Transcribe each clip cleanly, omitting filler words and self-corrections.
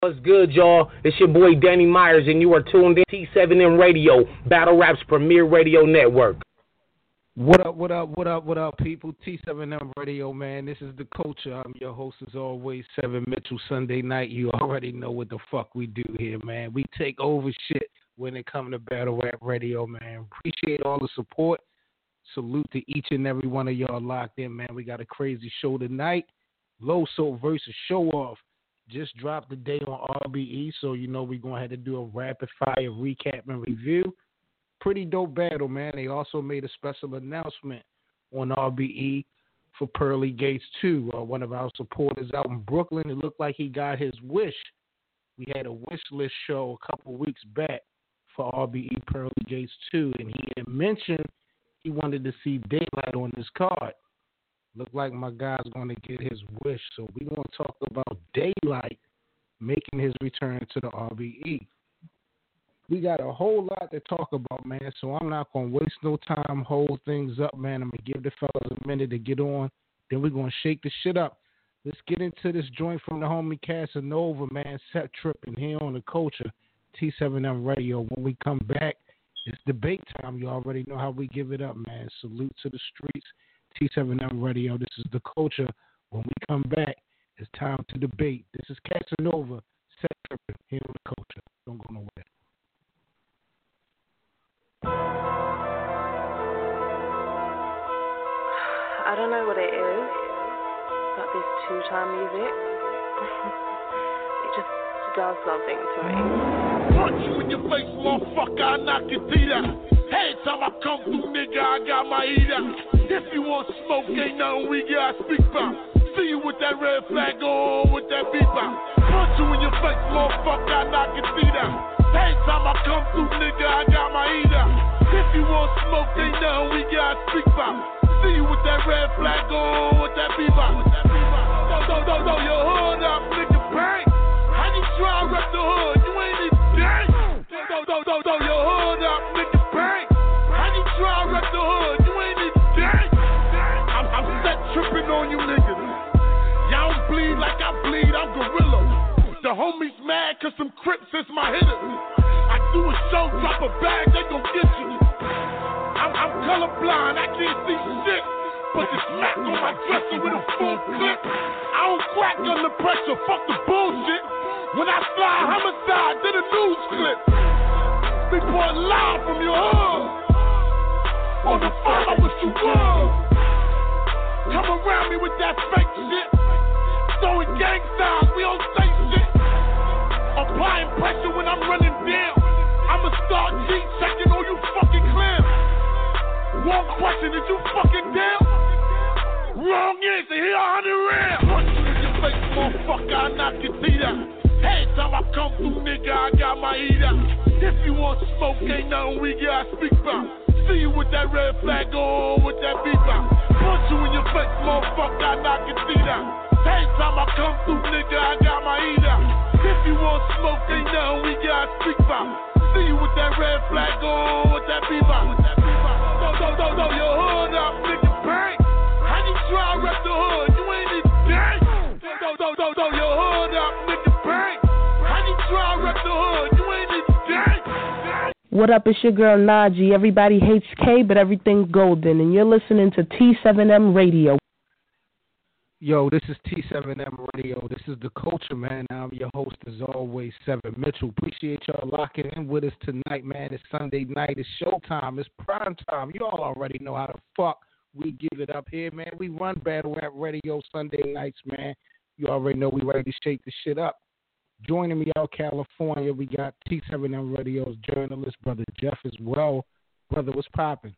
What's good, y'all? It's your boy Danny Myers, and you are tuned in to T7M Radio, Battle Rap's premier radio network. What up, people? T7M Radio, man. This is the culture. I'm your host, as always, Seven Mitchell. Sunday night, you already know what the fuck we do here, man. We take over shit when it comes to Battle Rap Radio, man. Appreciate all the support. Salute to each and every one of y'all locked in, man. We got a crazy show tonight. Low Soul versus Show Off. Just dropped the day on RBE, so you know we're going to have to do a rapid fire recap and review. Pretty dope battle, man. They also made a special announcement on RBE for Pearly Gates 2. One of our supporters out in Brooklyn, it looked like he got his wish. We had a wish list show a couple weeks back for RBE Pearly Gates 2, and he had mentioned he wanted to see Daylight on this card. Look like my guy's going to get his wish. So we're going to talk about Daylight making his return to the RBE. We got a whole lot to talk about, man, so I'm not going to waste no time, hold things up, man. I'm going to give the fellas a minute to get on. Then we're going to shake the shit up. Let's get into this joint from the homie Casanova, man. Set tripping here on the culture, T7M Radio. When we come back, it's debate time. You already know how we give it up, man. Salute to the streets. T7M Radio, this is the culture. When we come back, it's time to debate. This is Casanova, Set Tripping, here on the culture. Don't go nowhere. I don't know what it is, but this two-time music, it just does something to me. Punch you in your face, motherfucker, I knock your teeth out. Every time I come through, nigga, I got my heat out. If you want smoke, ain't nothing we gotta speak about. See you with that red flag on, with that beep out. Punch you in your face, motherfucker, I knock your teeth out. Every time I come through, nigga, I got my heat out. If you want smoke, ain't nothing we gotta speak about. See you with that red flag on, with that beep out. Throw your hood up, nigga, bang. How you try to rep the hood? You ain't even dang. Throw your hood up, nigga, bang. How you try to rep the hood? You ain't even dang. I'm set tripping on you niggas. Y'all don't bleed like I bleed, I'm gorilla. The homies mad cause some Crips is my hitters. I do a show, drop a bag, they gon' get you. I'm colorblind, I can't see shit. But the smack on my dresser with a full clip. I don't crack under pressure, fuck the bullshit. When I fly homicide, then a news clip. Big boy live from your hood. On the phone, I wish you would. Come around me with that fake shit. Throwing gang signs, we don't say shit. Applying pressure when I'm running down. I'ma start G-checking all you fucking clams. One question, is you fucking down? Wrong answer, here 100 rounds. Punch you in your face, motherfucker, I knock your teeth out. Every time I come through, nigga, I got my heat out. If you want smoke, ain't nothing we gotta speak about. See you with that red flag on, with that beep out. Punch you in your face, motherfucker, I knock your teeth out. Every time I come through, nigga, I got my heat out. If you want smoke, ain't nothing we gotta speak about. See you with that red flag on, with that beep out. Throw your hood up, nigga, bang. How you try to rep the hood? You ain't even dang. Throw your hood up, nigga, bang. How you try to rep the hood? You ain't even dang. What up, it's your girl Najee. Everybody hates K, but everything's golden. And you're listening to T7M Radio. Yo, this is T7M Radio. This is the culture, man. I'm your host, as always, Seven Mitchell. Appreciate y'all locking in with us tonight, man. It's Sunday night. It's showtime. It's prime time. Y'all already know how the fuck we give it up here, man. We run Battle Rap Radio Sunday nights, man. You already know we ready to shake the shit up. Joining me out California, we got T7M Radio's journalist, Brother Jeff, as well. Brother, what's popping?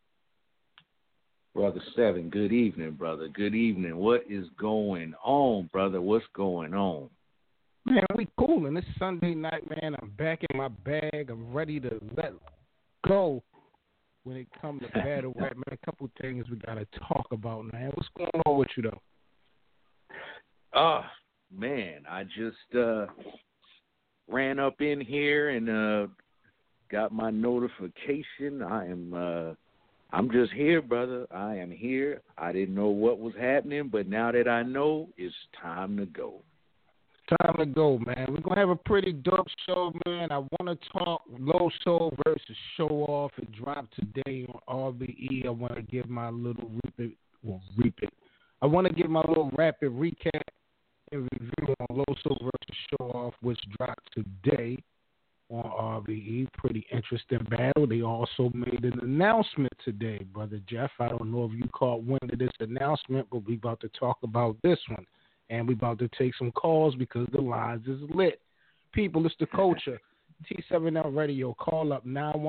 Brother Seven, good evening, brother. Good evening. What is going on, brother? What's going on? Man, we cool, and it's Sunday night, man. I'm back in my bag. I'm ready to let go when it comes to battle rap, man. A couple things we got to talk about, man. What's going on with you, though? Man, I just ran up in here and got my notification. I'm just here, brother. I am here. I didn't know what was happening, but now that I know, it's time to go. time to go, man. We're going to have a pretty dope show, man. I want to talk Low Soul versus Show Off. It dropped today on RBE. I want to give my little I want to give my little rapid recap and review on Low Soul versus Show Off, which dropped today on RBE. Pretty interesting battle. They also made an announcement today, Brother Jeff. I don't know if you caught wind of this announcement, but we about to talk about this one. And we about to take some calls because the lines is lit. People, it's the culture. T7L Radio. Call up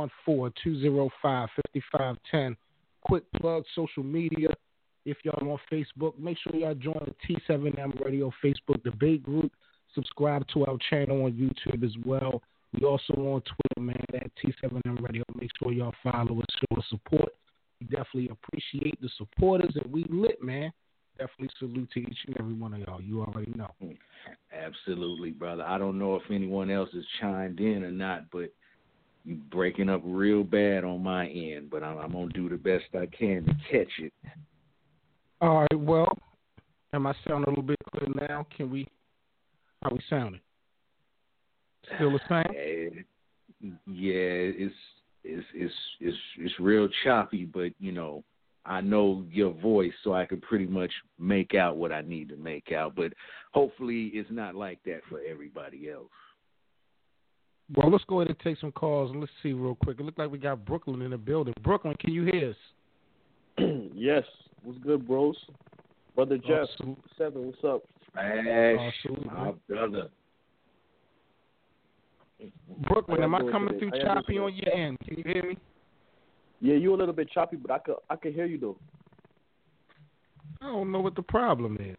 914-205-5510. Quick plug, social media. If y'all on Facebook, make sure y'all join the T7M Radio Facebook debate group. Subscribe to our channel on YouTube as well. We also on Twitter, man, at T7M Radio. Make sure y'all follow us, show us support. We definitely appreciate the supporters, and we lit, man. Definitely salute to each and every one of y'all. You already know. Absolutely, brother. I don't know if anyone else has chimed in or not, but you breaking up real bad on my end. But I'm going to do the best I can to catch it. All right, well, am I sounding a little bit clear now? How we sounding? Still the same? Yeah, it's real choppy, but, you know, I know your voice, so I can pretty much make out what I need to make out. But hopefully it's not like that for everybody else. Well, let's go ahead and take some calls, and let's see real quick. It looks like we got Brooklyn in the building. Brooklyn, can you hear us? Yes. What's good, bros? Brother Jeff, Seven, what's up? Smash, my brother. Brooklyn, am I coming through choppy on your end? Can you hear me? Yeah, you a little bit choppy, but I can hear you though. I don't know what the problem is.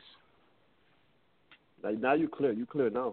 Now you clear. You clear now.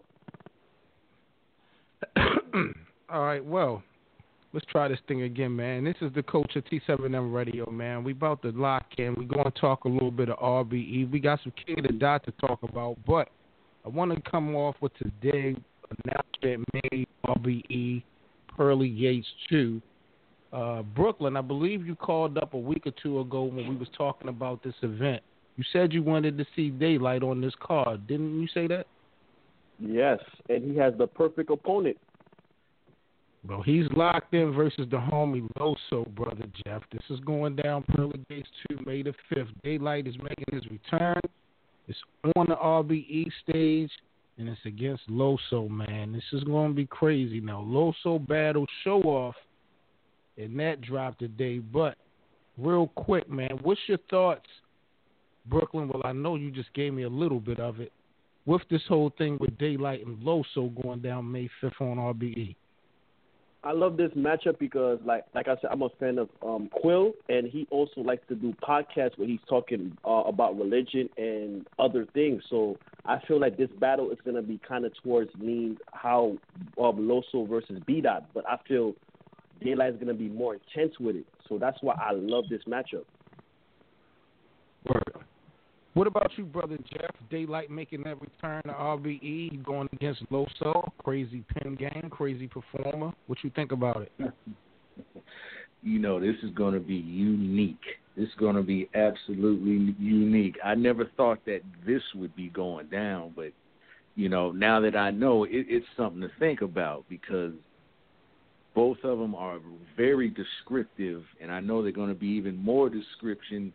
All right, well, let's try this thing again, man. This is the Culture T7M Radio, man. We about to lock in. We're going to talk a little bit of RBE. We got some King of the Dot to talk about, but I want to come off with today's announcement made RBE Pearly Gates 2. Brooklyn, I believe you called up a week or two ago when we was talking about this event. You said you wanted to see Daylight on this card. Didn't you say that? Yes, and he has the perfect opponent. Well, he's locked in versus the homie Loso, Brother Jeff. This is going down Pearly Gates 2, May the 5th. Daylight is making his return. It's on the RBE stage, and it's against Loso, man. This is going to be crazy now. Loso battle Show Off, and that dropped today. But real quick, man, what's your thoughts, Brooklyn? Well, I know you just gave me a little bit of it. With this whole thing with Daylight and Loso going down May 5th on RBE. I love this matchup because, like I said, I'm a fan of Quill, and he also likes to do podcasts where he's talking about religion and other things. So I feel like this battle is going to be kind of towards me how Loso versus B-Dot, but I feel Daylight is going to be more intense with it. So that's why I love this matchup. Word. What about you, Brother Jeff? Daylight making that return to RBE, going against Loso, crazy pen game, crazy performer. What you think about it? You know, this is going to be unique. This is going to be absolutely unique. I never thought that this would be going down, but, you know, now that I know, it's something to think about because both of them are very descriptive, and I know they're going to be even more descriptive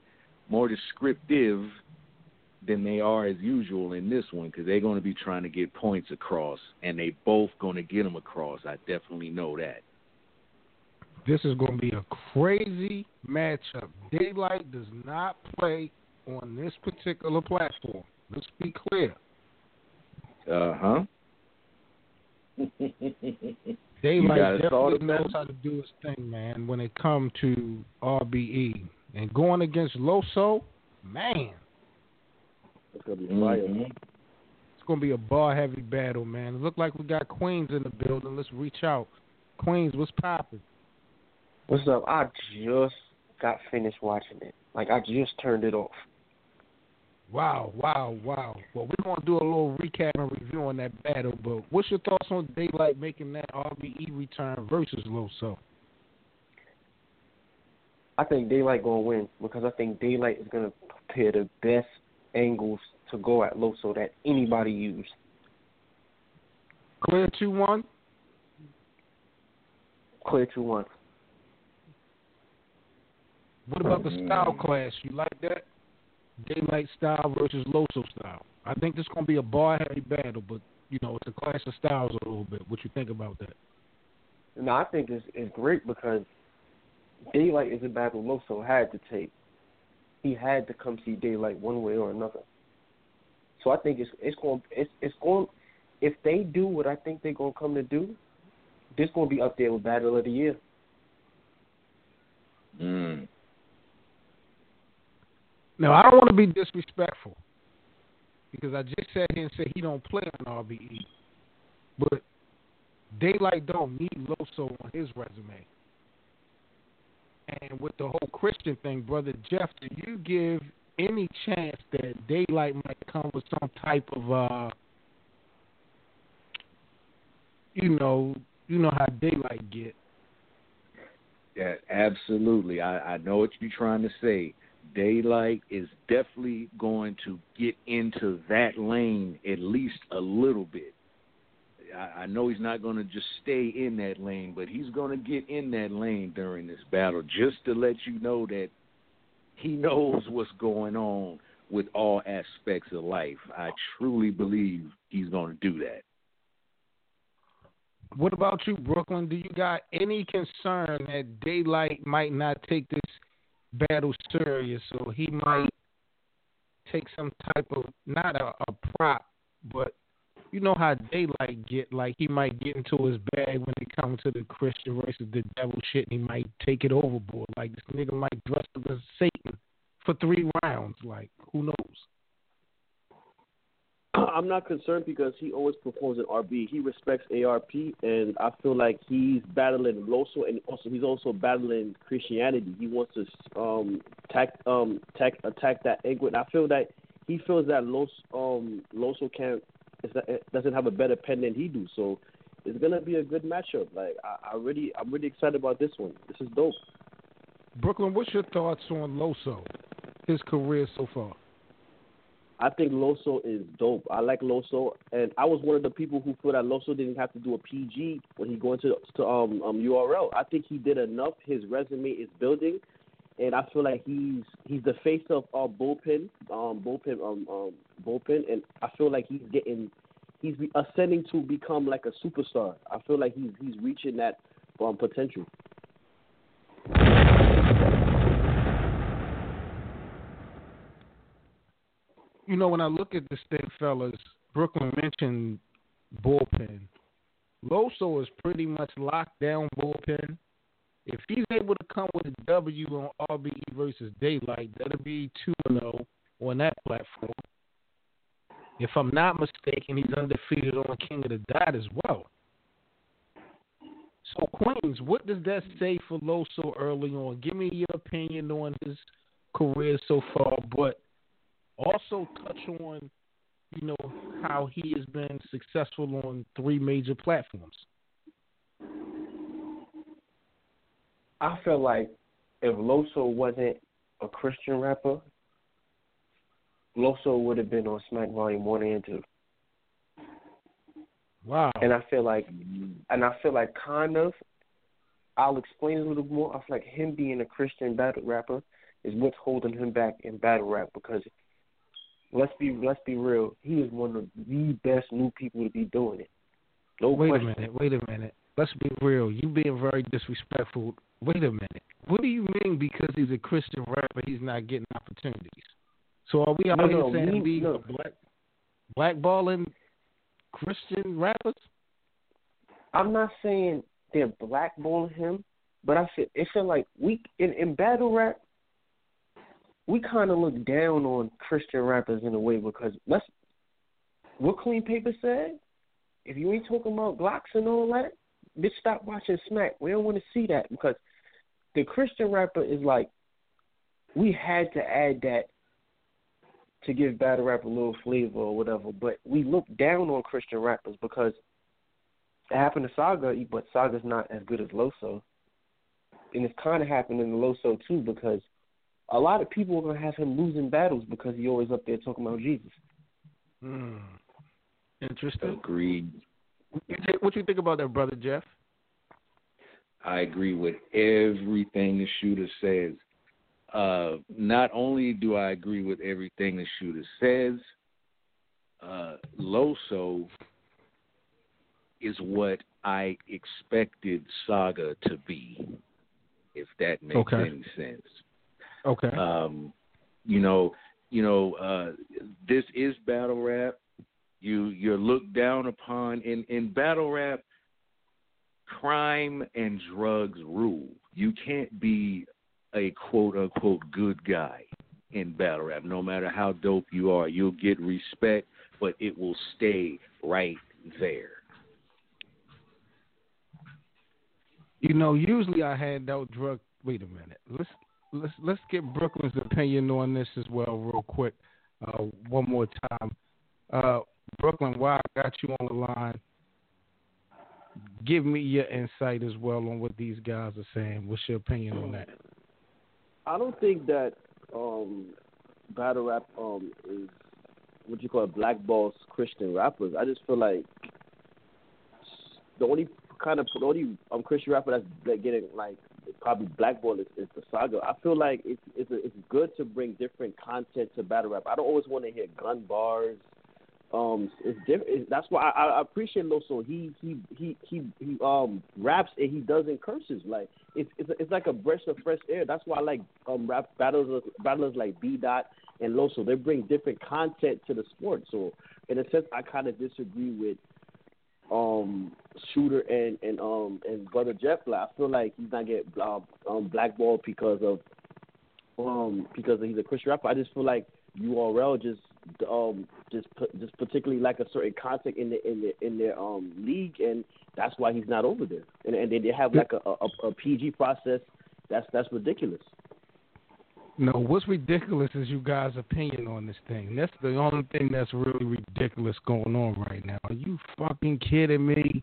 than they are as usual in this one because they're going to be trying to get points across, and they both going to get them across. I definitely know that. This is going to be a crazy matchup. Daylight does not play on this particular platform. Let's be clear. Uh-huh. Daylight definitely knows how to do his thing, man, when it comes to RBE. And going against Loso, man. It's going to be fire. Mm-hmm. It's going to be a bar-heavy battle, man. It look like we got Queens in the building. Let's reach out. Queens, what's popping? What's up? I just got finished watching it. Like, I just turned it off. Wow. Well, we're going to do a little recap and review on that battle, but what's your thoughts on Daylight making that RBE return versus Loso? I think Daylight going to win because I think Daylight is going to prepare the best angles to go at Loso that anybody used. Clear 2-1. Clear 2-1. What about the style clash? You like that? Daylight style versus Loso style. I think this is going to be a bar-heavy battle, but, it's a clash of styles a little bit. What you think about that? No, I think it's great because Daylight is a battle Loso had to take. He had to come see Daylight one way or another. So I think it's going if they do what I think they're going to come to do, this going to be up there with Battle of the Year. Now, I don't want to be disrespectful because I just sat here and said he don't play on RBE. But Daylight don't need Loso on his resume. And with the whole Christian thing, Brother Jeff, do you give any chance that Daylight might come with some type of, you know how Daylight get? Yeah, absolutely. I know what you're trying to say. Daylight is definitely going to get into that lane at least a little bit. I know he's not going to just stay in that lane, but he's going to get in that lane during this battle just to let you know that he knows what's going on with all aspects of life. I truly believe he's going to do that. What about you, Brooklyn? Do you got any concern that Daylight might not take this battle serious, or he might take some type of, not a prop, but you know how Daylight get, like he might get into his bag when it comes to the Christian versus the devil shit, and he might take it overboard. Like this nigga might dress up as Satan for 3 rounds. Like, who knows? I'm not concerned because he always performs in RB. He respects ARP, and I feel like he's battling Loso, and also he's also battling Christianity. He wants to attack that angle. And I feel that he feels that Loso doesn't have a better pen than he do. So it's gonna be a good matchup. Like I'm really excited about this one. This is dope. Brooklyn, what's your thoughts on Loso, his career so far? I think Loso is dope. I like Loso, and I was one of the people who feel that Loso didn't have to do a PG when he going to URL. I think he did enough. His resume is building, and I feel like he's the face of bullpen, and I feel like he's ascending to become like a superstar. I feel like he's reaching that potential. You know, when I look at this thing, fellas, Brooklyn mentioned bullpen. Loso is pretty much locked down bullpen. If he's able to come with a W on RBE versus Daylight, that'll be 2-0 on that platform. If I'm not mistaken, he's undefeated on King of the Dot as well. So, Queens, what does that say for Loso early on? Give me your opinion on his career so far, but also touch on, how he has been successful on 3 major platforms. I feel like if Loso wasn't a Christian rapper, Loso would have been on Smack Volume 1 and 2. Wow. And I feel like kind of, I'll explain a little more. I feel like him being a Christian battle rapper is what's holding him back in battle rap, because let's be real, he is one of the best new people to be doing it. No question. Wait a minute. Let's be real. You being very disrespectful. Wait a minute. What do you mean because he's a Christian rapper, he's not getting opportunities? So are we out here saying he's blackballing Christian rappers? I'm not saying they're blackballing him, but it feel like we in battle rap, we kind of look down on Christian rappers in a way, because what Clean Paper said, if you ain't talking about Glocks and all that, bitch, stop watching Smack. We don't want to see that, because the Christian rapper is like, we had to add that to give battle rap a little flavor or whatever, but we look down on Christian rappers because it happened to Saga, but Saga's not as good as Loso. And it's kind of happening to Loso too, because a lot of people are going to have him losing battles because he's always up there talking about Jesus. Interesting. Agreed. What you think about that, Brother Jeff? I agree with everything the shooter says. Not only do I agree with everything the shooter says, Loso is what I expected Saga to be, if that makes any sense. Okay. This is battle rap. You're looked down upon in battle rap. Crime and drugs rule. You can't be a quote-unquote good guy in battle rap. No matter how dope you are, you'll get respect, but it will stay right there. Usually I hand out drug. Wait a minute. Let's get Brooklyn's opinion on this as well, real quick. One more time, Brooklyn. While I got you on the line, give me your insight as well on what these guys are saying. What's your opinion on that? I don't think that battle rap is what you call blackballs Christian rappers. I just feel like the only Christian rapper that's getting like probably blackballed is the Saga. I feel like it's good to bring different content to battle rap. I don't always want to hear gun bars. It's different. That's why I appreciate Loso. He raps and he does in curses. Like it's like a breath of fresh air. That's why I like rap battlers like B Dot and Loso. They bring different content to the sport. So in a sense, I kind of disagree with Shooter and Brother Jeff. Like, I feel like he's not getting blackballed because he's a Christian rapper. I just feel like URL just particularly like a certain content in their league, and that's why he's not over there. And they have like a PG process that's ridiculous. No, what's ridiculous is you guys' opinion on this thing. That's the only thing that's really ridiculous going on right now. Are you fucking kidding me?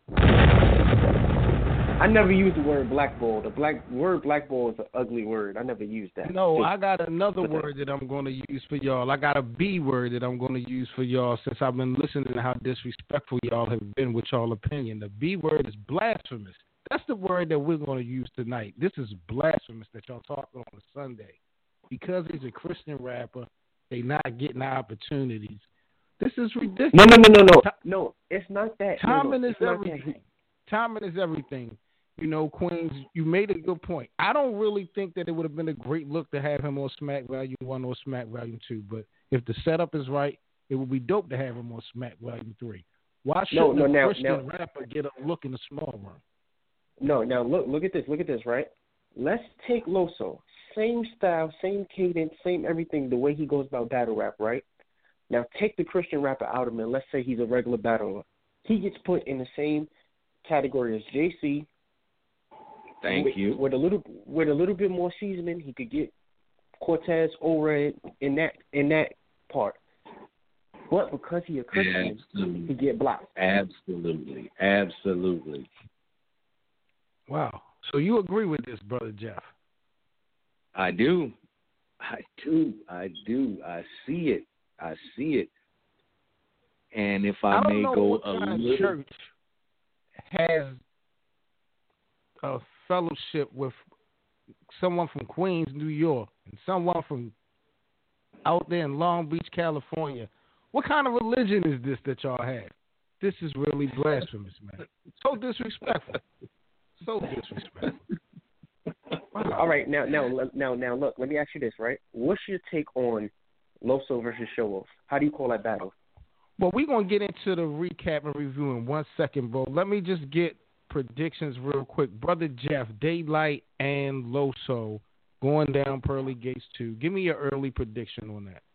I never used the word blackball. The word blackball is an ugly word. I never used that. No, I got another word that I'm going to use for y'all. I got a B word that I'm going to use for y'all since I've been listening to how disrespectful y'all have been with y'all opinion. The B word is blasphemous. That's the word that we're going to use tonight. This is blasphemous that y'all talking on a Sunday. Because he's a Christian rapper, they not getting the opportunities. This is ridiculous. No. No, it's not that. Timing is everything. Timing is everything. Queens, you made a good point. I don't really think that it would have been a great look to have him on Smack Volume 1 or Smack Volume 2, but if the setup is right, it would be dope to have him on Smack Volume 3. Why shouldn't a Christian rapper get a look in the small room? No, now look at this. Look at this, right? Let's take Loso. Same style, same cadence, same everything, the way he goes about battle rap, right? Now take the Christian rapper out of him and let's say he's a regular battler. He gets put in the same category as JC. Thank you. With a little bit more seasoning, he could get Cortez over in that part. But because he's a Christian, he get blocked. Absolutely. Wow. So you agree with this, Brother Jeff? I do. I see it. And if I may go a little, church has a fellowship with someone from Queens, New York, and someone from out there in Long Beach, California. What kind of religion is this that y'all have? This is really blasphemous, man. So disrespectful. Wow. All right, now, look. Let me ask you this, right? What's your take on Loso versus Show Off? How do you call that battle? Well, we're gonna get into the recap and review in 1 second, bro. Let me just get predictions real quick. Brother Jeff, Daylight and Loso going down Pearly Gates 2. Give me your early prediction on that.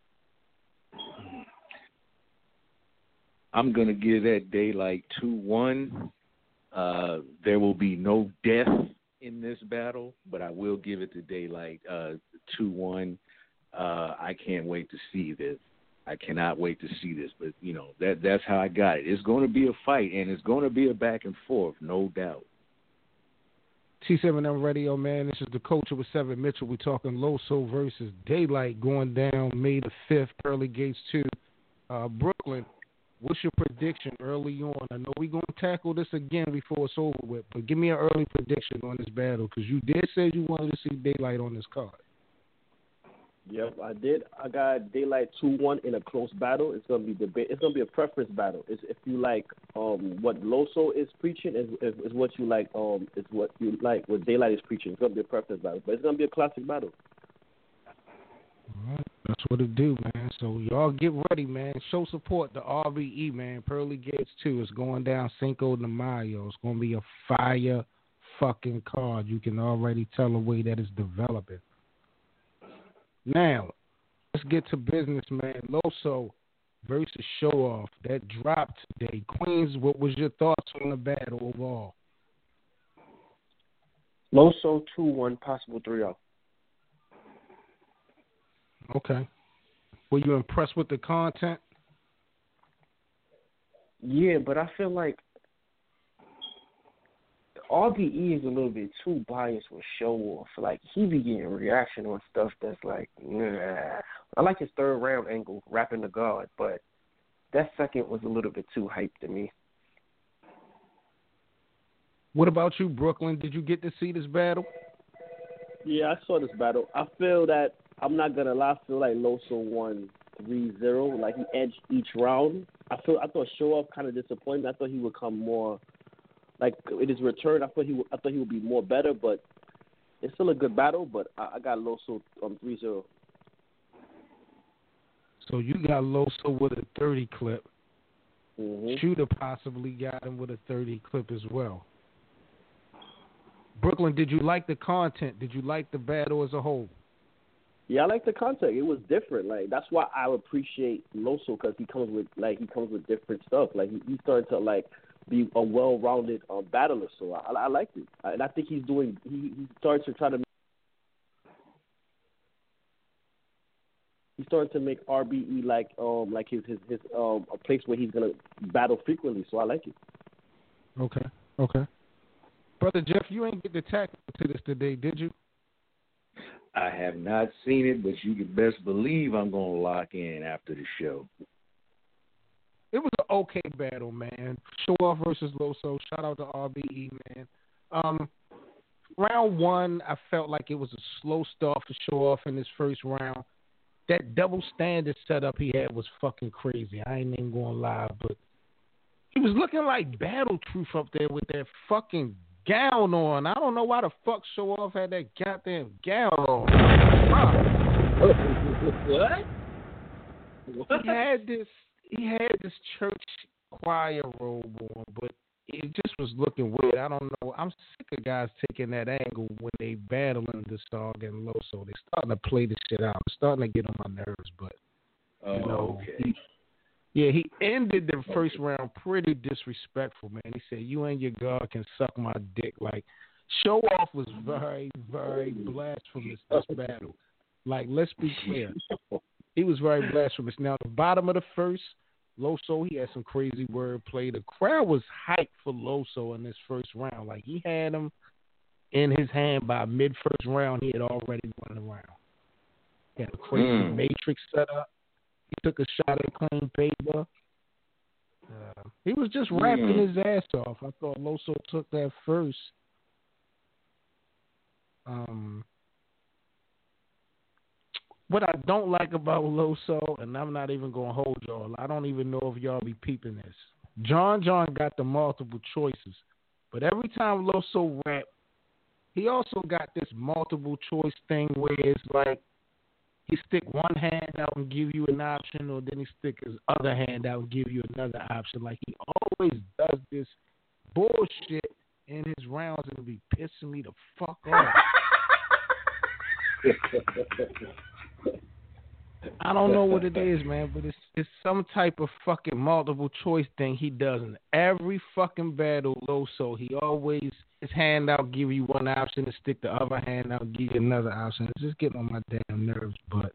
I'm gonna give that Daylight 2-1. There will be no death in this battle, but I will give it to Daylight 2-1. I can't wait to see this. I cannot wait to see this, but that's how I got it. It's going to be a fight, and it's going to be a back and forth, no doubt. T7M Radio, man. This is the Culture with 7 Mitchell. We're talking Loso versus Daylight going down May the 5th, Pearly Gates 2. Brooklyn, what's your prediction early on? I know we're going to tackle this again before it's over with, but give me an early prediction on this battle because you did say you wanted to see Daylight on this card. Yep, I did. I got Daylight 2-1 in a close battle. It's gonna be debate. It's gonna be a preference battle. It's if you like what Loso is preaching is what you like is what you like what Daylight is preaching. It's gonna be a preference battle, but it's gonna be a classic battle. All right, that's what it do, man. So y'all get ready, man. Show support to RBE, man. Pearly Gates 2 is going down Cinco de Mayo. It's gonna be a fire fucking card. You can already tell the way that it's developing. Now, let's get to business, man. Loso versus Show Off. That dropped today. Queens, what was your thoughts on the battle overall? Loso 2-1, possible 3-0. Okay. Were you impressed with the content? Yeah, but I feel like RBE is a little bit too biased with Show Off. Like, he be getting reaction on stuff that's like, nah. I like his third round angle, rapping the God, but that second was a little bit too hyped to me. What about you, Brooklyn? Did you get to see this battle? Yeah, I saw this battle. I feel that, I'm not going to lie, I feel like Loso won 3-0. Like, he edged each round. I thought Show Off kind of disappointed. I thought he would come more, like, in his return, I thought he would be more better, but it's still a good battle, but I got Loso 3-0. So you got Loso with a 30 clip. Mm-hmm. Shooter possibly got him with a 30 clip as well. Brooklyn, did you like the content? Did you like the battle as a whole? Yeah, I like the content. It was different. Like, that's why I appreciate Loso, because he comes with different stuff. Like, he started to like be a well-rounded battler. So I liked it, and I think he's doing. He started to try to. He's starting to make RBE like his a place where he's gonna battle frequently. So I like it. Okay. Brother Jeff, you ain't get to tackle to this today, did you? I have not seen it, but you can best believe I'm going to lock in after the show. It was an okay battle, man. Show Off versus Loso. Shout out to RBE, man. Round one, I felt like it was a slow start for Show Off in his first round. That double standard setup he had was fucking crazy. I ain't even going to lie, but he was looking like Battle Truth up there with that fucking gown on. I don't know why the fuck Show Off had that goddamn gown on. What? He had this church choir robe on, but it just was looking weird. I don't know. I'm sick of guys taking that angle when they battling this dog and Loso. They starting to play this shit out. It's starting to get on my nerves, but you know, okay. he ended the first round pretty disrespectful, man. He said, "You and your God can suck my dick." Like, Show Off was very, very blasphemous this battle. Like, let's be clear. He was very blasphemous. Now, the bottom of the first, Loso, he had some crazy wordplay. The crowd was hyped for Loso in this first round. Like, he had him in his hand by mid-first round. He had already won the round. He had a crazy matrix set up. He took a shot at clean paper. He was just rapping his ass off. I thought Loso took that first. What I don't like about Loso, and I'm not even going to hold y'all, I don't even know if y'all be peeping this. John got the multiple choices, but every time Loso rap, he also got this multiple choice thing where it's like he stick one hand out and give you an option, or then he stick his other hand out and give you another option. Like, he always does this bullshit in his rounds, and it be pissing me the fuck off. I don't know what it is, man, but it's some type of fucking multiple choice thing he does in every fucking battle. Loso, he always his hand out, give you one option, and stick the other hand out, give you another option. It's just getting on my damn nerves. But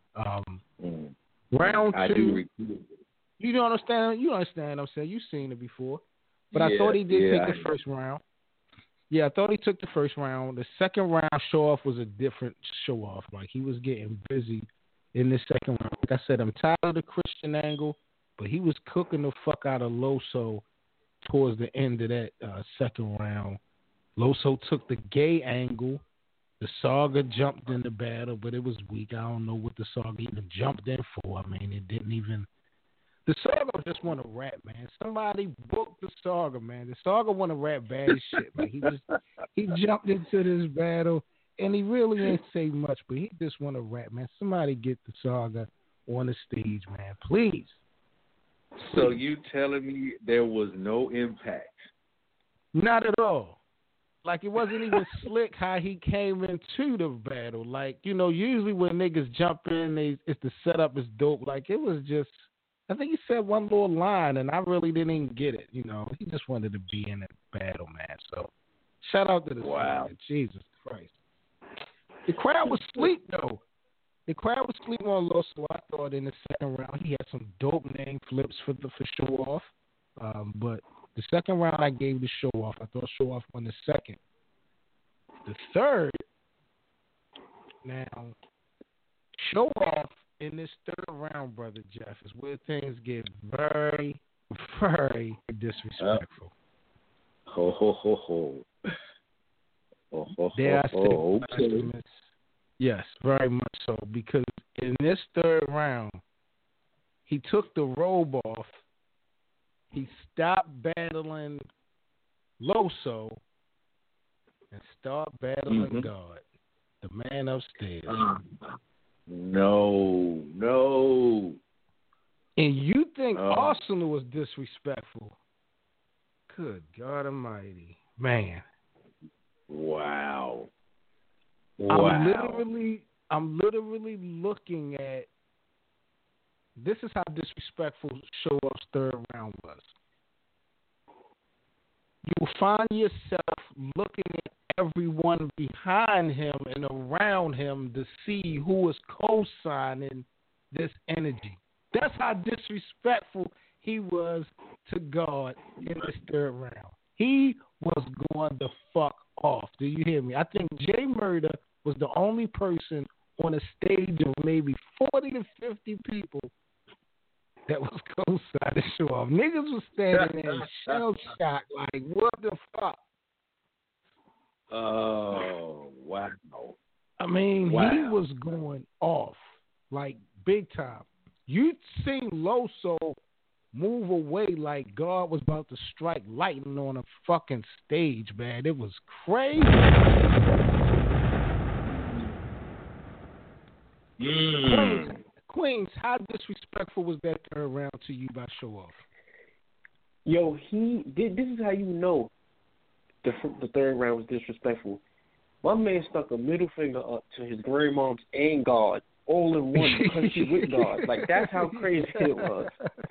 round two, you don't understand. You understand what I'm saying? You've seen it before, but I thought he did take the first round. Yeah, I thought he took the first round. The second round, Show Off was a different Show Off. Like, he was getting busy in this second round. Like I said, I'm tired of the Christian angle, but he was cooking the fuck out of Loso towards the end of that second round. Loso took the gay angle. The Saga jumped in the battle, but it was weak. I don't know what the Saga even jumped in for. I mean, it didn't even. The Saga just want to rap, man. Somebody booked the Saga, man. The Saga want to rap bad as shit, man. He jumped into this battle, and he really didn't say much, but he just want to rap, man. Somebody get the Saga on the stage, man, please. So you telling me there was no impact? Not at all. Like, it wasn't even slick how he came into the battle. Like, you know, usually when niggas jump in, it's the setup is dope. Like, it was just, I think he said one little line, and I really didn't even get it. You know, he just wanted to be in that battle, man. So, shout out to the Saga. Jesus Christ. The crowd was asleep, though. The crowd was sleeping on Loso. I thought in the second round he had some dope name flips for show off. But the second round I gave to Show Off. I thought Show Off won the second. The third, now, Show Off in this third round, Brother Jeff, is where things get very, very disrespectful. Ho, ho, ho, ho. Oh, ho, Dare I ho, say okay. blasphemous? Yes, very much so. Because in this third round, he took the robe off. He stopped battling Loso and started battling God, the man upstairs. No. And you think Arsenal was disrespectful? Good God Almighty, man! Wow. I'm literally looking at. This is how disrespectful Show Off's third round was. You will find yourself looking at everyone behind him and around him to see who is co-signing this energy. That's how disrespectful he was to God in this third round. He was going the fuck off. Do you hear me? I think Jay Murder was the only person on a stage of maybe 40 to 50 people that was co-signing Show Off. Niggas was standing there in shell shock, like, what the fuck? Oh, wow. I mean, he was going off, like, big time. You seen Loso move away like God was about to strike lightning on a fucking stage, man. It was crazy. Queens, how disrespectful was that third round to you by Show Off? Yo, this is how you know the third round was disrespectful. My man stuck a middle finger up to his grandmoms and God all in one because she with God. Like, that's how crazy it was.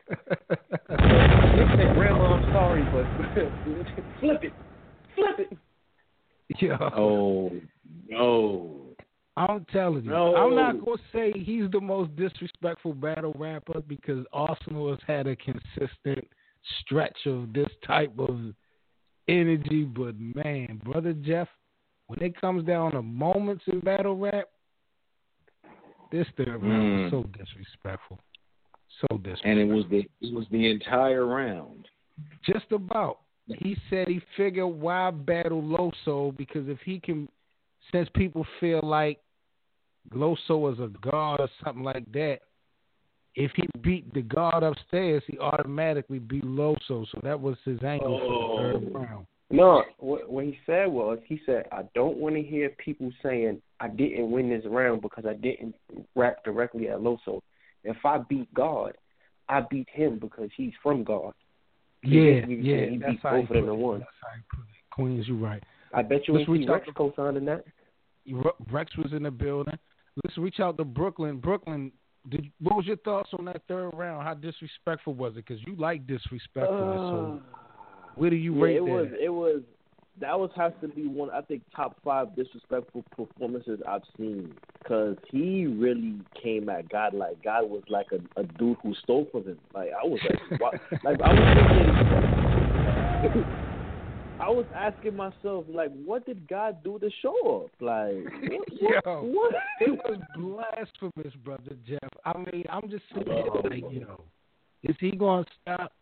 Nick said, Grandma, I'm sorry, but flip it. Yeah. Oh, no. I'm telling you. No. I'm not going to say he's the most disrespectful battle rapper because Arsenal has had a consistent stretch of this type of energy. But, man, Brother Jeff, when it comes down to moments in battle rap, this third round was so disrespectful. So disrespectful. And it was the entire round. Just about. He said he figured why battle Loso because if he can, since people feel like Loso is a god or something like that, if he beat the god upstairs, he automatically beat Loso. So that was his angle for the third round. No, what he said was, I don't want to hear people saying I didn't win this round because I didn't rap directly at Loso. If I beat God, I beat him because he's from God. He beat both of them in one. That's how he put it. Queens, you're right. I bet you ain't Rex co-signing that. Rex was in the building. Let's reach out to Brooklyn. Brooklyn, what was your thoughts on that third round? How disrespectful was it? Because you like disrespectfulness. So where do you rate that? That has to be one, I think, top 5 disrespectful performances I've seen. Because he really came at God like God was like a dude who stole from him. Like, I was like, what? Like, I was thinking, I was asking myself, like, what did God do to Show Off? Like, what? It was blasphemous, Brother Jeff. I mean, I'm just sitting here like, Is he going to stop?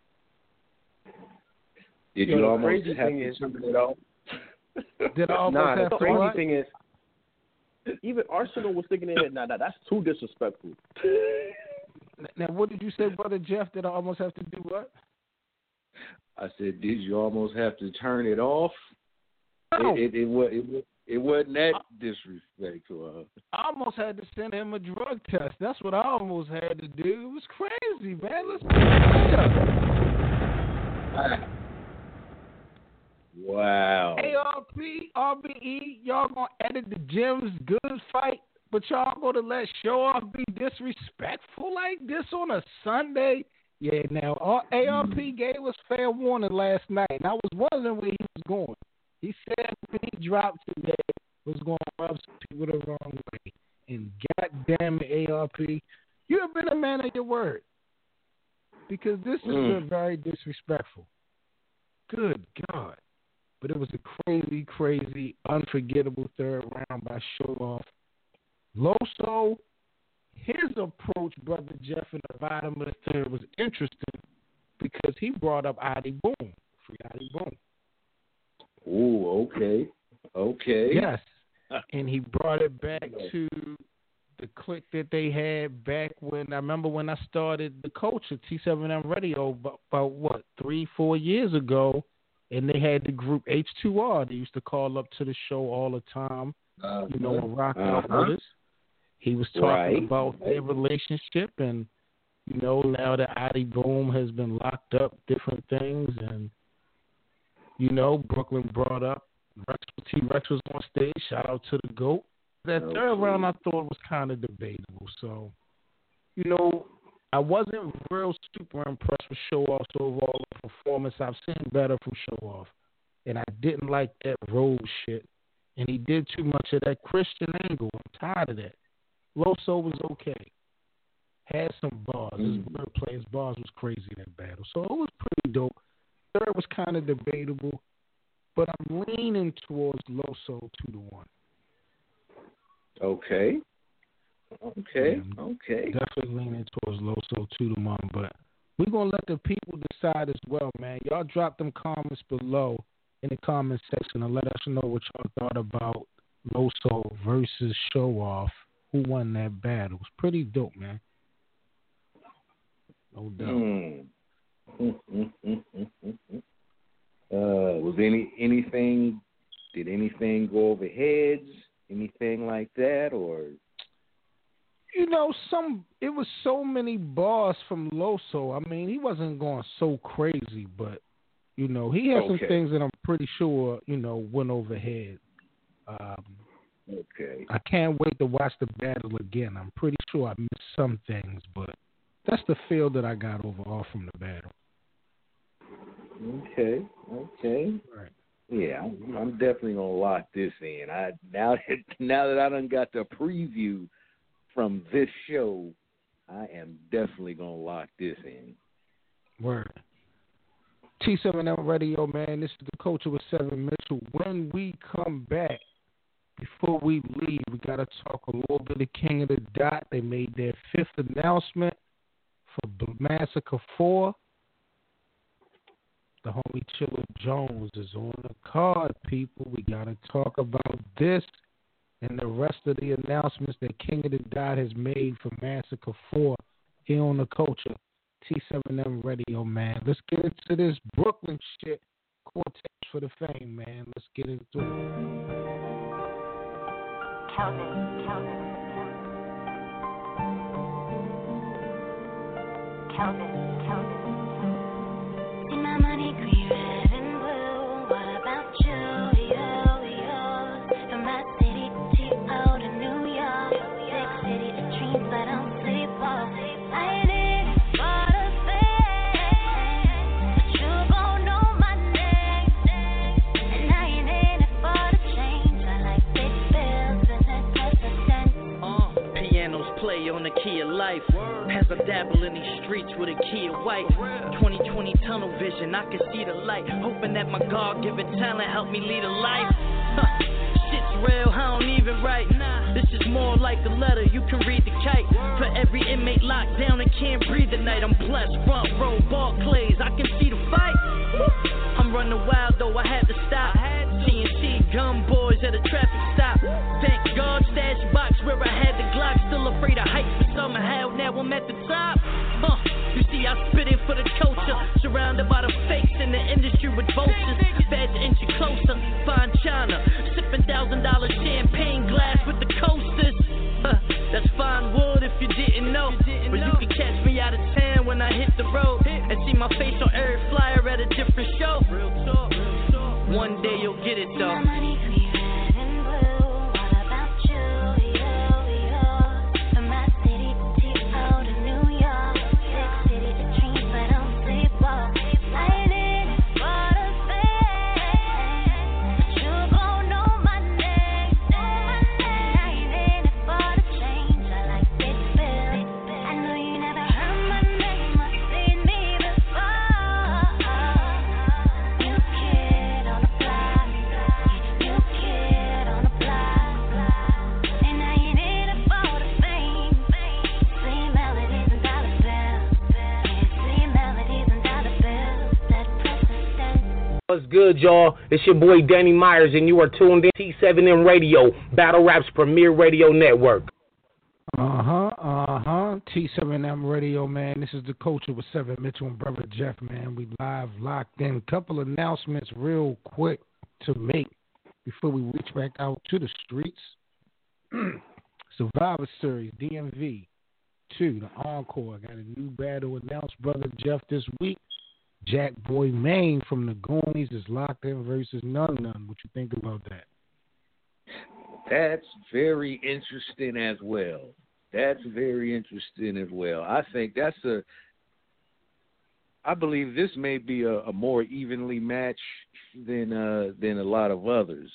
Did you almost have to turn it off? Did I almost have to? The crazy thing is, even Arsenal was thinking in it, nah, that's too disrespectful. Now, what did you say, Brother Jeff? Did I almost have to do what? I said, did you almost have to turn it off? No. It wasn't that disrespectful. I almost had to send him a drug test. That's what I almost had to do. It was crazy, man. Let's Wow. ARP, RBE, y'all gonna edit the Jim's Good fight, but y'all gonna let Show Off be disrespectful like this on a Sunday? Yeah, now ARP gave us fair warning last night, and I was wondering where he was going. He said when he dropped today was going to rub some people the wrong way. And goddamn it, ARP, you have been a man of your word. Because this has been very disrespectful. Good God. But it was a crazy, crazy, unforgettable third round by Show Off. Loso, his approach, Brother Jeff, in the bottom of the third was interesting because he brought up Adi Boom. Free Adi Boom. Oh, okay. Yes. And he brought it back to the clique that they had back when, I remember when I started the Culture, T7M Radio, about what, 3-4 years ago, and they had the group H2R. They used to call up to the show all the time, and rock out with us. He was talking about their relationship, and, now that Adi Boom has been locked up, different things, and, Brooklyn brought up T-Rex was on stage. Shout out to the GOAT. That third round I thought was kind of debatable. So, I wasn't real super impressed with Show Off's overall performance. I've seen better from Show Off. And I didn't like that road shit. And he did too much of that Christian angle. I'm tired of that. Loso was okay. Had some bars. His wordplay, his bars was crazy in that battle. So it was pretty dope. Third was kind of debatable. But I'm leaning towards Loso 2-1. Okay. Definitely leaning towards Loso 2-1. But we're going to let the people decide as well, man. Y'all drop them comments below in the comment section and let us know what y'all thought about Loso versus Show Off. Who won that battle? It was pretty dope, man. No doubt. Was anything? Did anything go over heads? Anything like that, or? It was so many bars from Loso. I mean, he wasn't going so crazy, but he had some things that I'm pretty sure went over head. Okay. I can't wait to watch the battle again. I'm pretty sure I missed some things, but that's the feel that I got overall from the battle. Okay. Right. Yeah, I'm definitely gonna lock this in. Now that I done got the preview from this show, I am definitely gonna lock this in. Word. T7M Radio, man. This is the Culture with 7 Mitchell. When we come back, before we leave, we gotta talk a little bit of King of the Dot. They made their 5th announcement for Massacre 4. The homie Chilla Jones is on the card, people. We got to talk about this and the rest of the announcements that King of the Dot has made for Massacre 4 here on the Culture. T7M Radio, man. Let's get into this Brooklyn shit. Cortex for the fame, man. Let's get into it. Calvin. See my money green, red, and blue. What about you? From my city to out of New York. Big city of dreams, but I don't sleep off. I ain't in it for the fame, but you gon' know my name. And I ain't in it for the change. I like big bills and that type of thing. Pianos play on the key of life. As I dabble in these streets with a key of white. 20/20 tunnel vision, I can see the light. Hoping that my God-given talent help me lead a life. Shit's real, I don't even write. This is more like a letter, you can read the kite. For every inmate locked down and can't breathe at night, I'm blessed. Front row, Barclays, I can see the fight. I'm running wild though, I had to stop. TNT gun boys at a traffic stop. Thank God, stash box where I had the Glock. Still afraid of heights, but somehow now I'm at the top. You see, I spit it for the culture. Surrounded by the fakes in the industry with vultures. Bad to inch you closer, fine China. Sipping $1,000 champagne glass with the coasters. That's fine wood if you didn't know. But you can catch me out of town when I hit the road. And see my face on every flyer at a different show. Real talk. One day you'll get it though. What's good, y'all? It's your boy Danny Myers, and you are tuned in to T7M Radio, Battle Rap's premier radio network. T7M Radio, man. This is the Culture with 7 Mitchell and brother Jeff, man. We live, locked in. Couple announcements real quick to make before we reach back out to the streets. Survivor Series, DMV 2, the Encore. Got a new battle announced, brother Jeff, this week. Jack Boy Maine from the Goonies is locked in versus None. What you think about that? That's very interesting as well. I think I believe this may be a more evenly matched than a lot of others.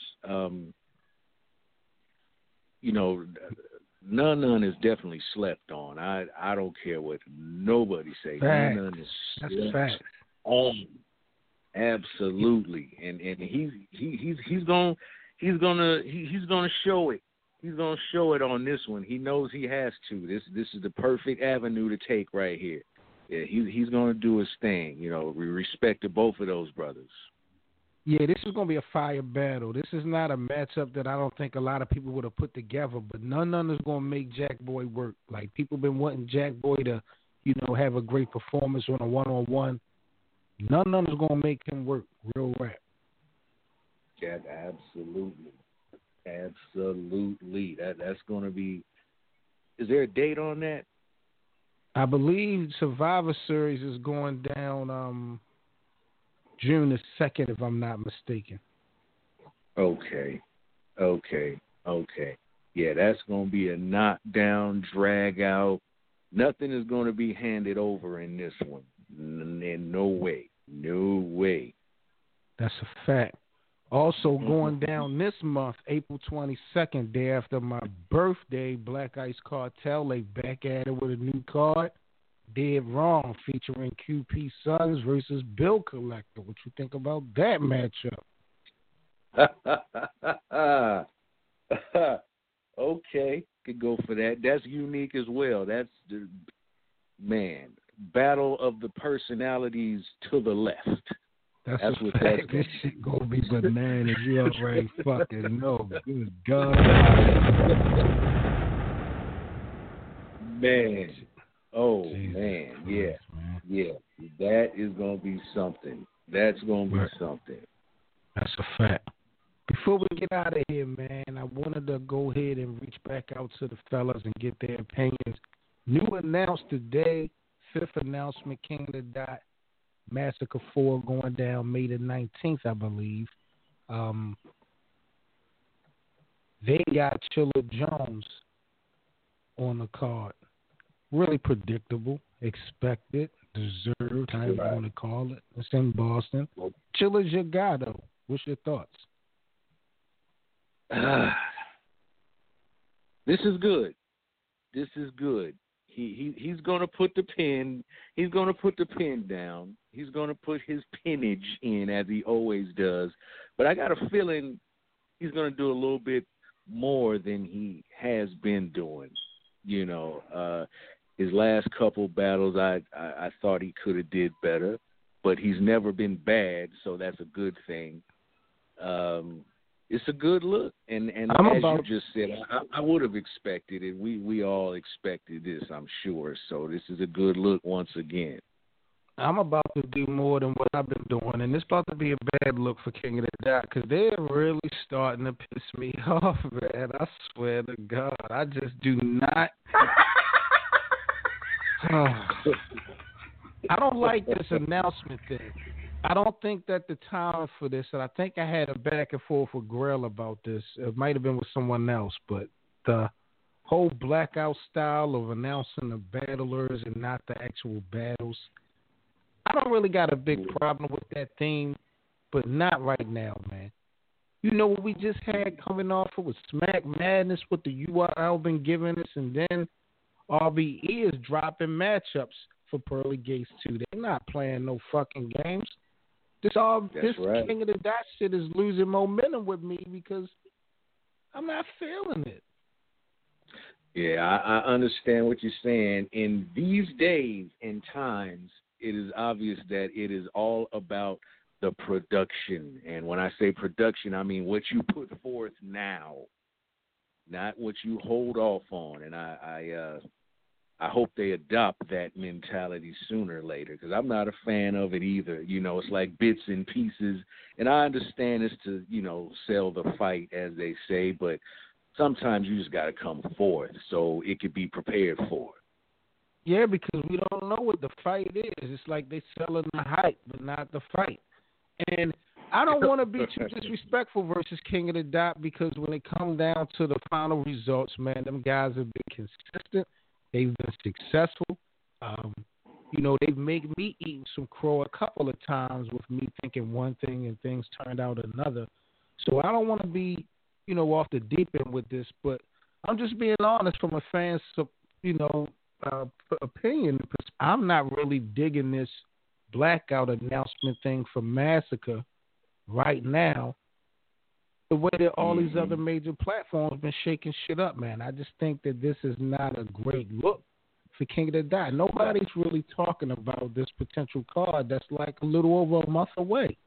None is definitely slept on. I don't care what nobody say. None is slept on. Absolutely, and he's gonna show it. He's gonna show it on this one. He knows he has to. This is the perfect avenue to take right here. Yeah, he's gonna do his thing. We respect both of those brothers. Yeah, this is gonna be a fire battle. This is not a matchup that I don't think a lot of people would have put together. But None is gonna make Jack Boy work. Like, people been wanting Jack Boy to, have a great performance on a one-on-one. None is gonna make him work. Real rap. Yeah, absolutely. That's gonna be. Is there a date on that? I believe Survivor Series is going down June the 2nd, if I'm not mistaken. Okay. Yeah, that's gonna be a knockdown, drag out. Nothing is gonna be handed over in this one. No way. That's a fact. Also going down this month, April 22nd, day after my birthday, Black Ice Cartel, they back at it with a new card, Dead Wrong, featuring QP Sons versus Bill Collector. What you think about that matchup? Okay, could go for that. That's unique as well. That's the battle of the personalities to the left. That's what that's. This shit gonna be bananas. You already fucking know. Good God. Man. Oh, Jesus man. Christ, Yeah. Man. Yeah. That is gonna be something. That's gonna be something. That's a fact. Before we get out of here, man, I wanted to go ahead and reach back out to the fellas and get their opinions. New announced today, 5th announcement, King of the Dot, Massacre 4 going down May the 19th, I believe. They got Chilla Jones on the card. Really predictable, expected, deserved, however you want to call it. It's in Boston. Chilla's your guy, though. What's your thoughts? This is good. He's gonna put the pen. He's gonna put the pen down. He's gonna put his pennage in, as he always does. But I got a feeling he's gonna do a little bit more than he has been doing. You know, his last couple battles, I thought he could have did better, but he's never been bad, so that's a good thing. It's a good look, and as you just said, I would have expected it. We all expected this, I'm sure. So this is a good look once again. I'm about to do more than what I've been doing, and it's about to be a bad look for King of the Dot because they're really starting to piss me off, man. I swear to God, I just do not. I don't like this announcement thing. I don't think that the time for this, and I think I had a back and forth with Grell about this. It might have been with someone else, but the whole blackout style of announcing the battlers and not the actual battles, I don't really got a big problem with that theme, but not right now, man. You know what we just had coming off of was Smack Madness with the URL been giving us, and then RBE is dropping matchups for Pearly Gates too. They're not playing no fucking games. This right. King of the Dot shit is losing momentum with me because I'm not feeling it. Yeah, I understand what you're saying. In these days and times, it is obvious that it is all about the production. And when I say production, I mean what you put forth now, not what you hold off on. And I hope they adopt that mentality sooner or later because I'm not a fan of it either. You know, it's like bits and pieces. And I understand it's to, you know, sell the fight, as they say, but sometimes you just got to come forth so it could be prepared for. Yeah, because we don't know what the fight is. It's like they selling the hype, but not the fight. And I don't want to be too disrespectful versus King of the Dot because when it comes down to the final results, man, them guys have been consistent. They've been successful. You know, they've made me eat some crow a couple of times with me thinking one thing and things turned out another. So I don't want to be, you know, off the deep end with this, but I'm just being honest from a fan's, you know, opinion. Because I'm not really digging this blackout announcement thing for Massacre right now. The way that all these other major platforms been shaking shit up, man. I just think that this is not a great look for King of the Dot. Nobody's really talking about this potential card that's like a little over a month away.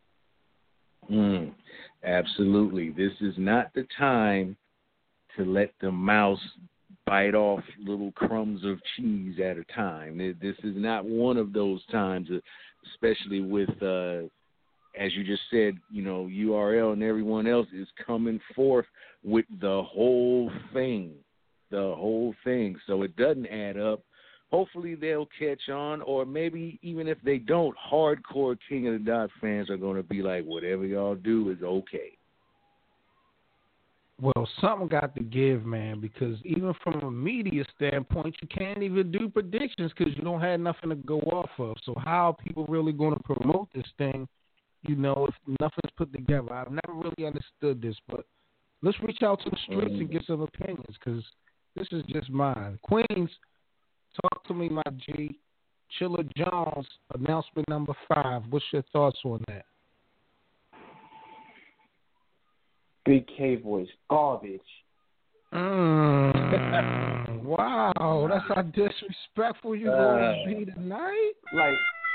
Absolutely. This is not the time to let the mouse bite off little crumbs of cheese at a time. This is not one of those times, especially with, as you just said, you know, URL and everyone else is coming forth with the whole thing. So it doesn't add up. Hopefully they'll catch on, or maybe even if they don't, hardcore King of the Dot fans are going to be like, whatever y'all do is okay. Well, something got to give, man, because even from a media standpoint, you can't even do predictions because you don't have nothing to go off of. So how are people really going to promote this thing, you know, if nothing's put together? I've never really understood this, but let's reach out to the streets and get some opinions because this is just mine. Queens, talk to me, my G. Chilla Jones, announcement number 5. What's your thoughts on that? Big K voice, garbage. Wow, that's how disrespectful you going to be tonight. Like,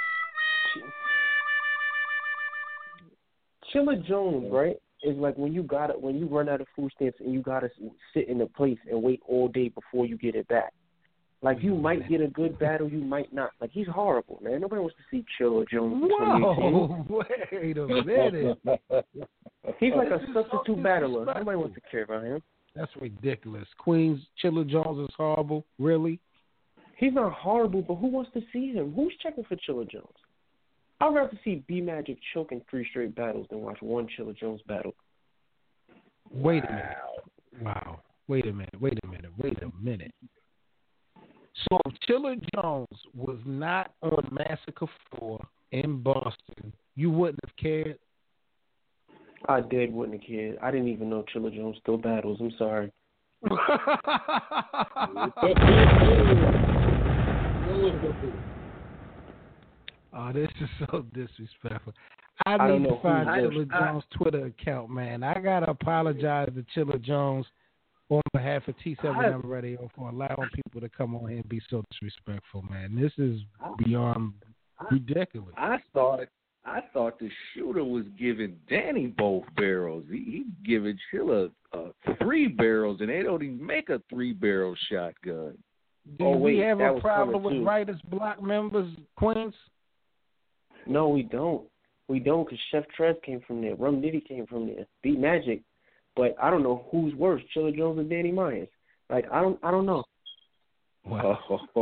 Chilla Jones, right? Is like when you run out of food stamps and you gotta sit in a place and wait all day before you get it back. Like, you might get a good battle, you might not. Like, he's horrible, man. Nobody wants to see Chilla Jones. Whoa, wait a minute. He's like a substitute battler. Nobody wants to care about him. That's ridiculous. Queens, Chilla Jones is horrible? Really? He's not horrible, but who wants to see him? Who's checking for Chilla Jones? I'd rather see B Magic choke in 3 straight battles than watch one Chilla Jones battle. Wait a minute. Wow. Wait a minute. So if Chilla Jones was not on Massacre 4 in Boston, you wouldn't have cared? I wouldn't have cared. I didn't even know Chilla Jones still battles. I'm sorry. Oh, this is so disrespectful. I need to find Chilla Jones' Twitter account, man. I got to apologize to Chilla Jones on behalf of T7M Radio for allowing people to come on here and be so disrespectful, man. This is beyond ridiculous. I thought the shooter was giving Danny both barrels. He giving Chilla 3 barrels, and they don't even make a 3-barrel shotgun. Do we have a problem with writers block members, Queens? No, we don't. We don't, because Chef Trez came from there. Rum Nitty came from there. Beat Magic. But I don't know who's worse, Chilla Jones or Danny Myers. Like, I don't know. Wow.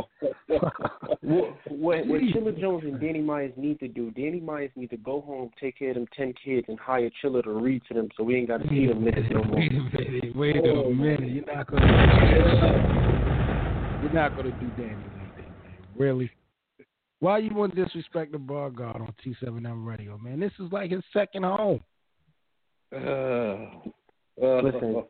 What Chilla Jones and Danny Myers need to do, Danny Myers need to go home, take care of them 10 kids, and hire Chilla to read to them so we ain't got to see them minutes no more. Wait a minute. You're not going to do Danny like that, man. Really? Why you want to disrespect the bar guard on T7M Radio, man? This is like his second home. Listen,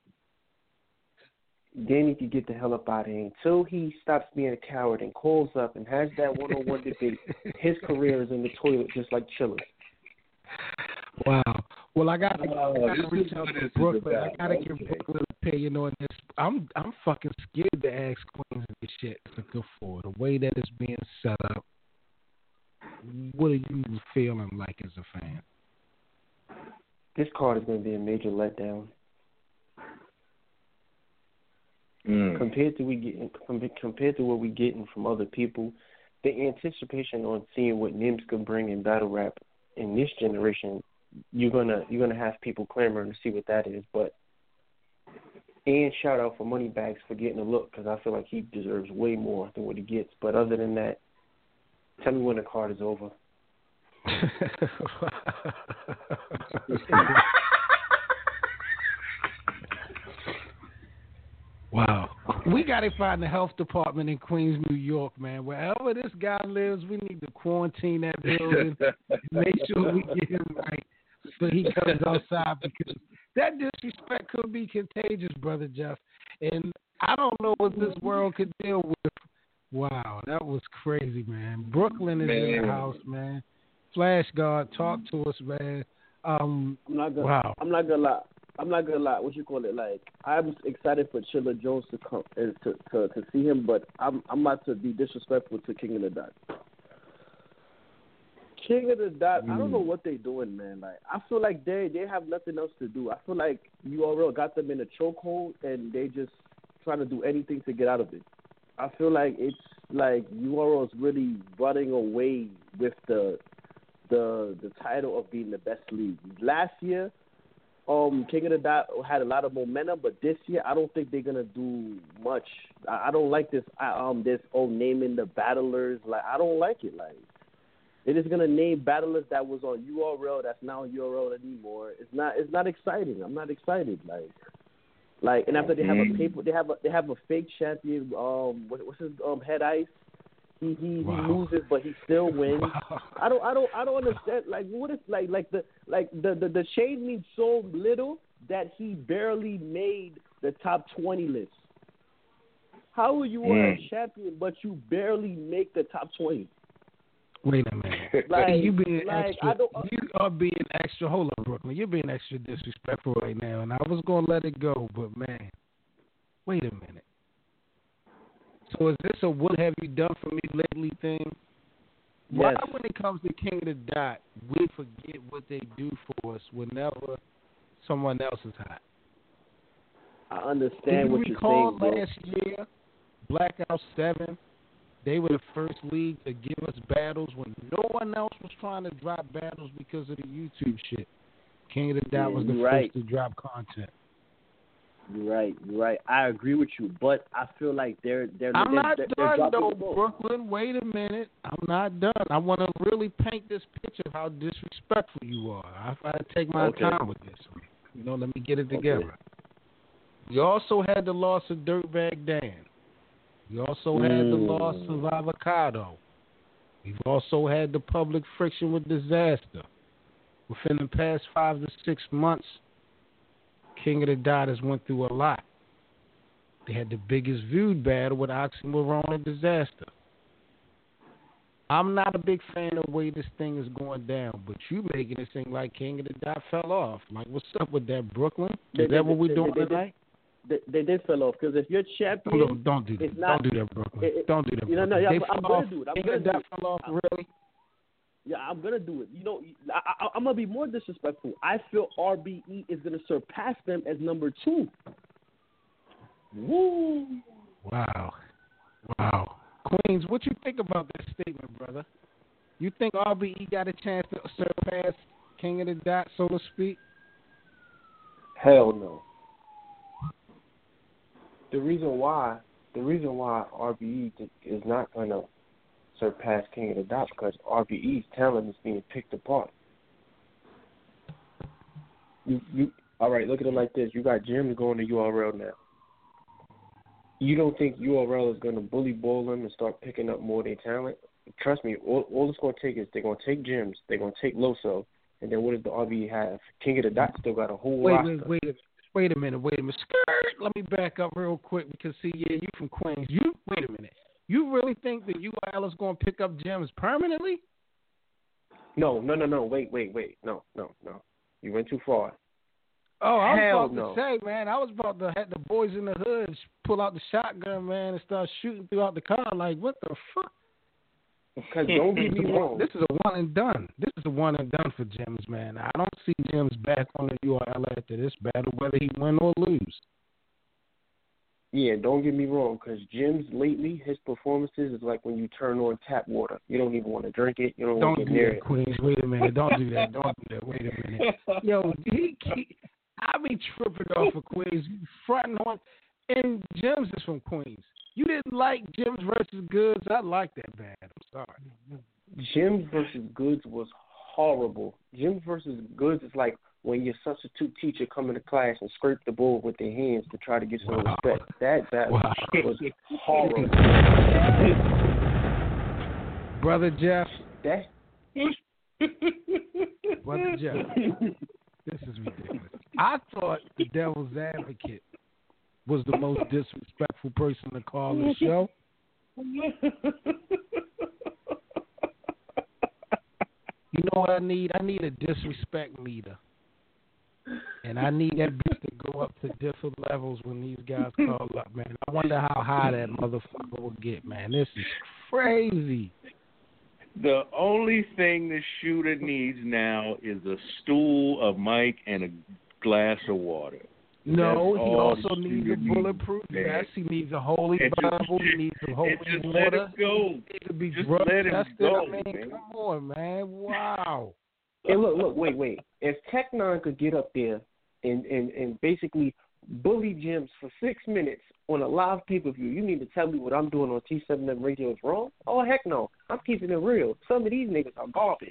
Danny can get the hell up out of here. Until he stops being a coward and calls up and has that one-on-one debate, his career is in the toilet just like Chilla's. Wow. Well, I got to reach out to Brooklyn. I got to get Brooklyn opinion on this. I'm fucking scared to ask Queens this shit to go for the way that it's being set up. What are you feeling like as a fan? This card is going to be a major letdown. Compared to what we getting from other people, the anticipation on seeing what Nims can bring in battle rap in this generation, you're gonna have people clamoring to see what that is. But and shout out for Moneybags for getting a look, because I feel like he deserves way more than what he gets. But other than that, tell me when the card is over. Wow. We got to find the health department in Queens, New York, man. Wherever this guy lives, we need to quarantine that building and make sure we get him right so he comes outside, because that disrespect could be contagious, Brother Jeff. And I don't know what this world could deal with. Wow, that was crazy, man. Brooklyn is in the house, man. Flash God, talk to us, man. I'm not gonna lie. What you call it? Like, I'm excited for Chilla Jones to come and to see him, but I'm about to be disrespectful to King of the Dot. King of the Dot, I don't know what they're doing, man. Like, I feel like they have nothing else to do. I feel like URL got them in a chokehold, and they just trying to do anything to get out of it. I feel like it's like URL is really running away with the title of being the best league. Last year, King of the Dot had a lot of momentum, but this year I don't think they're gonna do much. I don't like this. This naming the battlers. Like, I don't like it. Like, they're just gonna name battlers that was on URL that's not on URL anymore. It's not exciting. I'm not excited. Like, and after they have a paper, they have a fake champion. What's his Head Ice? He loses, but he still wins. Wow. I don't understand. Like, what is the change means so little that he barely made the top 20 list. How are you a champion but you barely make the top 20? Wait a minute. Like, you being like, extra. You are being extra. Hold on, Brooklyn. You're being extra disrespectful right now, and I was gonna let it go, but man, wait a minute. So is this a "what have you done for me lately" thing? Yes. Why, when it comes to King of the Dot, we forget what they do for us whenever someone else is hot? I understand what you're saying, bro. bro. Last year, Blackout 7, they were the first league to give us battles when no one else was trying to drop battles because of the YouTube shit. King of the Dot was the first to drop content. You're right. I agree with you, but I feel like they're I'm not done though, the Brooklyn. Wait a minute. I'm not done. I want to really paint this picture of how disrespectful you are. I take my time with this. Let me get it together. Okay. You also had the loss of Dirtbag Dan. You also had the loss of Avocado. We've also had the public friction with Disaster. Within the past 5 to 6 months, King of the Dot has went through a lot. They had the biggest viewed battle with Oxymoron and Disaster. I'm not a big fan of the way this thing is going down, but you making it seem like King of the Dot fell off. Like, what's up with that, Brooklyn? Is that what we're doing tonight? They did fell off because if you're champion, don't do that. it's not, don't do that, Brooklyn. Don't do that. You know, no, yeah, I'm fell gonna off. do it. King of the Dot fell off, really? Yeah, I'm gonna do it. You know, I'm gonna be more disrespectful. I feel RBE is gonna surpass them as number 2. Woo! Wow. Queens, what you think about that statement, brother? You think RBE got a chance to surpass King of the Dot, so to speak? Hell no. The reason why RBE is not gonna surpass King of the Dot because RBE's talent is being picked apart. You all right? Look at it like this: you got Jim going to URL now. You don't think URL is going to bully ball them and start picking up more of their talent? Trust me, all it's going to take is they're going to take Jims, they're going to take Loso, and then what does the RBE have? King of the Dot still got a whole roster. Wait a minute. Skirt. Let me back up real quick because, see, yeah, you from Queens. Wait a minute. You really think that URL is going to pick up Jims permanently? No. Wait. No. You went too far. Oh, I was Hell about to say, man, I was about to have the boys in the hood pull out the shotgun, man, and start shooting throughout the car. Like, what the fuck? Because don't get me wrong. This is a one and done. This is a one and done for Jims, man. I don't see Jims back on the URL after this battle, whether he win or lose. Yeah, don't get me wrong, because Jims lately, his performances is like when you turn on tap water. You don't even want to drink it. You don't want to get near it. Queens. Wait a minute. Don't do that. Wait a minute. Yo, I be tripping off of Queens. Fronting on, and Jims is from Queens. You didn't like Jims versus Goods. I like that bad. I'm sorry. Jims versus Goods was horrible. Jims versus Goods is like when your substitute teacher come into class and scrape the board with their hands to try to get some respect. That was horrible. Brother Jeff. Brother Jeff. This is ridiculous. I thought the Devil's Advocate was the most disrespectful person to call the show. You know what I need? I need a disrespect meter. And I need that bitch to go up to different levels when these guys call up, man. I wonder how high that motherfucker will get, man. This is crazy. The only thing the shooter needs now is a stool, a mic, and a glass of water. No, he also needs a bulletproof vest. He needs a holy Bible. He needs some holy just water. Let it go. He could be just drug let him tested. go, I mean, man. come on, man. Wow. Hey, look, wait. If Tech-9 could get up there and basically bully Jims for 6 minutes on a live pay-per-view, you need to tell me what I'm doing on T7M Radio is wrong? Oh, heck no. I'm keeping it real. Some of these niggas are garbage.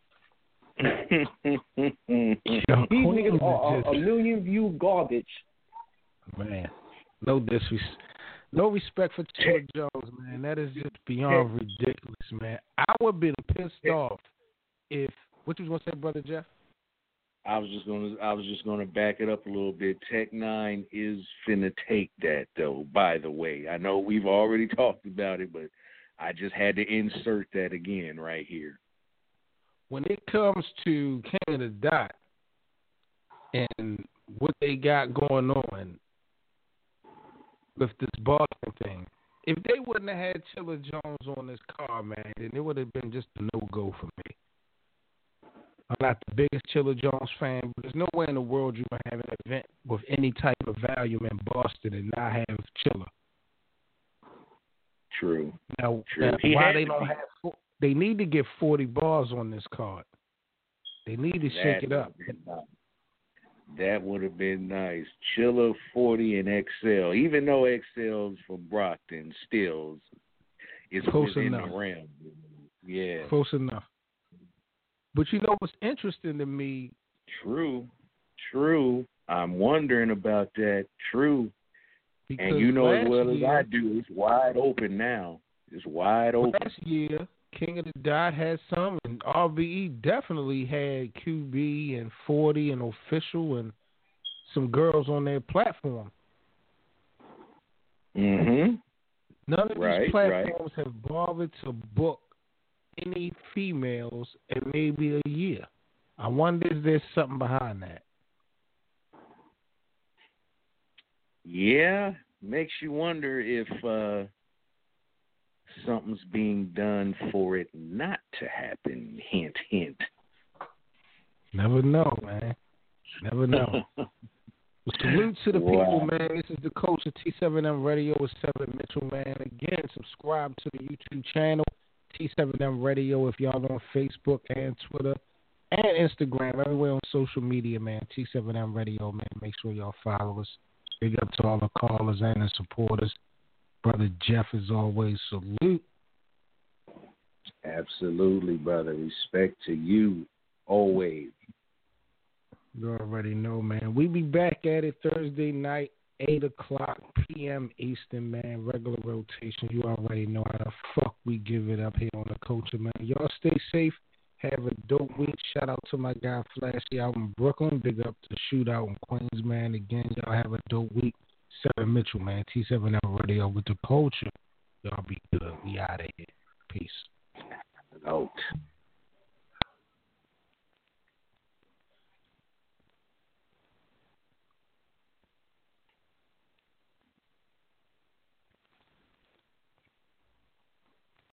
These niggas are a million view garbage. Man, no respect for Chilla Jones, man. That is just beyond ridiculous, man. I would have been pissed off if. What you was gonna say, Brother Jeff? I was just gonna back it up a little bit. Tech-9 is finna take that, though. By the way, I know we've already talked about it, but I just had to insert that again right here. When it comes to King of the Dot and what they got going on with this Boston thing, if they wouldn't have had Chilla Jones on this car, man, then it would have been just a no-go for me. I'm not the biggest Chilla Jones fan, but there's no way in the world you can have an event with any type of volume in Boston and not have Chilla. True. Now why they don't have? They need to get 40 bars on this card. They need to shake it up. That would have been nice. Chilla 40 and XL, even though XL's from Brockton, still is close within enough. the realm. Yeah, close enough. But you know what's interesting to me? True. I'm wondering about that. True. Because and you know as well as year, I do, it's wide open now. It's wide open. Last year, King of the Dot had some, and RBE definitely had QB and 40 and Official and some girls on their platform. Mm-hmm. None of these platforms have bothered to book any females in maybe a year. I wonder if there's something behind that. Yeah, makes you wonder if something's being done for it not to happen. Hint, hint. Never know, man. Never know. Well, salute to the people, man. This is the coach of T7M Radio with 7 Mitchell, man. Again, subscribe to the YouTube channel, T7M Radio, if y'all on Facebook and Twitter and Instagram, everywhere on social media, man. T7M Radio, man. Make sure y'all follow us. Big up to all the callers and the supporters. Brother Jeff, as always, salute. Absolutely, brother. Respect to you, always. You already know, man. We be back at it Thursday night, 8 o'clock p.m. Eastern, man. Regular rotation. You already know how the fuck we give it up here on the Culture, man. Y'all stay safe. Have a dope week. Shout out to my guy Flashy out in Brooklyn. Big up to Shootout in Queens, man. Again, y'all have a dope week. 7 Mitchell, man. T7M Radio with the Culture. Y'all be good. We out of here. Peace. Out.